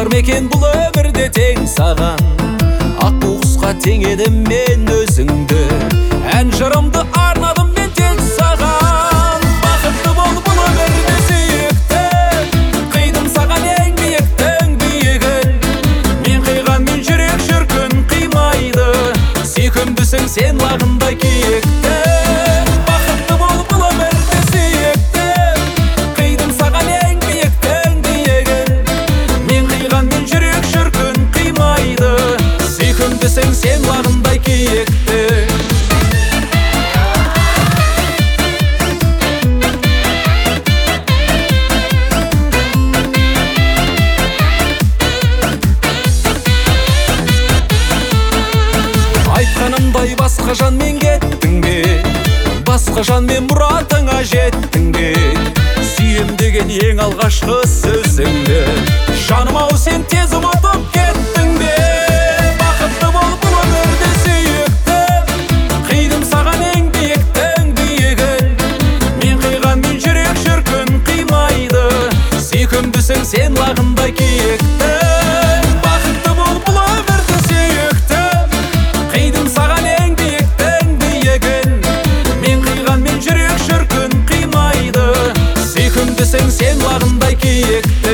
болар мекен бұл өмірде тең саған. Аққу құсқа тең едім мен өзіңді, ән жырымды арнадым мен тек саған. Бақытты бол бұл өмірде сүйікті, қидым саған ең биіктің биігін. Мен қиғанмен жүрек шіркін қимайды, сүйкімдісің сен лағындай киікті. Бақытты бол бұл өмірде сүйікті, қидым саған ең биіктің биігін. Мен қиғанмен жүрек шіркін қимайды, сүйкімдісің сен лағындай киікті. Айтқанымдай басқа жанмен кеттің бе, басқа жанмен мұратыңа жеттің бе? Сүйем деген ең алғашқы сөзіңді, жаным-ау сен тез ұмытып кеттің бе? Бақытты бол бұл өмірде сүйікті, қидым саған ең биіктің биігін. Мен қиғанмен жүрек шіркін қимайды, сүйкімдісің сен лағындай киікті. Бақытты бол бұл өмірде сүйікті, қидым саған ең биіктің биігін. Мен қиғанмен жүрек шіркін қимайды, сүйкімдісің сен лағындай киікті.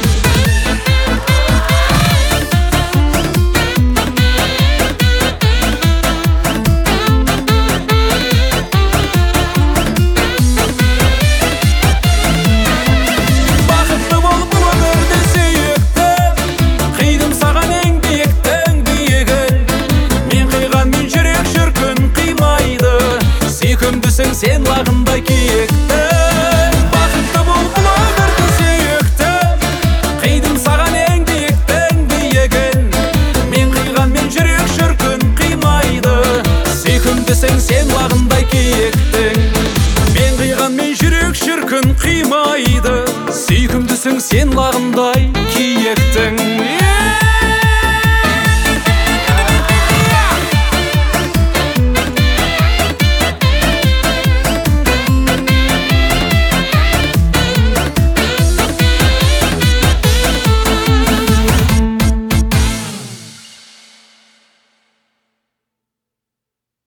Бақытты бол бұл өмірде сүйікті, қидым саған ең биіктің биігін. Мен қиғанмен жүрек шіркін қимайды, сүйкімдісің сен лағындай киікті. Бақытты бол бұл өмірде сүйікті, қидым саған ең биіктің биігін. Мен қиғанмен жүрек шіркін қимайды, сүйкімдісің сен лағындай киіктің. Мен қиғанмен жүрек шіркін қимайды, сүйкімдісің сен лағындай